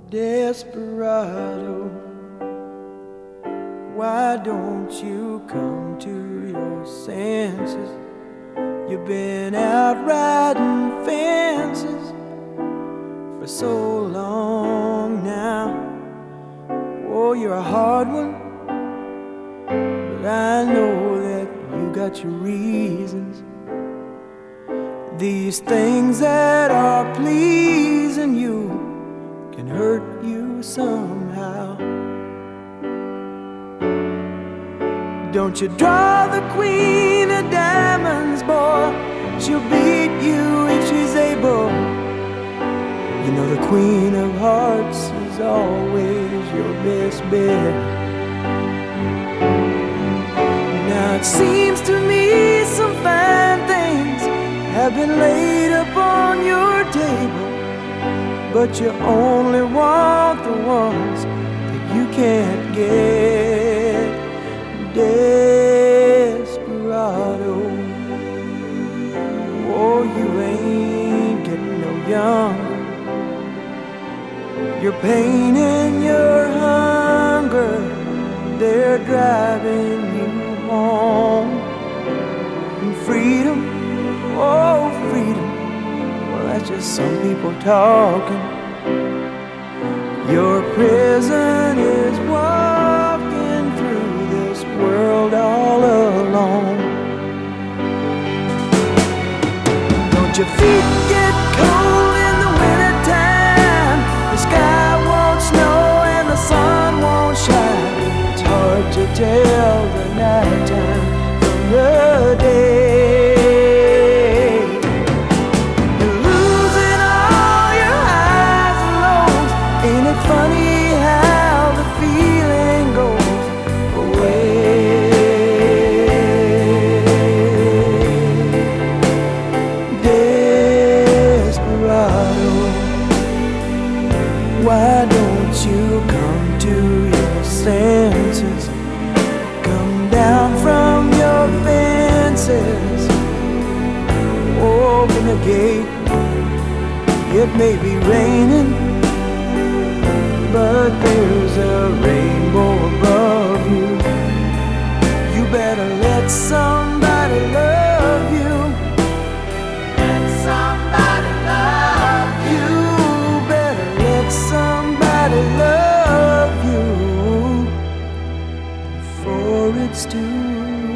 Desperado, why don't you come to your senses? You've been out riding fences for so long now. Oh, you're a hard one, but I know that you got your reasons. These things that are pleasing you can hurt you somehow. Don't you draw the queen of diamonds, boy. She'll beat you if she's able. You know the queen of hearts is always your best bet. Now it seems to me some fine things have been laid upon your table, but you only want the ones that you can't get. Desperado, oh, you ain't getting no younger. Your pain and your hunger, they're driving you home. And freedom, oh, freedom, well, that's just some people talking. Your prison is walking through this world all alone. Don't your feet get cold in the wintertime? The sky won't snow and the sun won't shine. It's hard to tell the nighttime from the day. You're losing all your highs and lows. Ain't it funny how the feeling goes away? Desperado, why don't you come to your senses? Come down from your fences. Open the gate. It may be raining, but there's a rainbow above you. You better let somebody love you. Let somebody love you. Better let somebody love you before it's too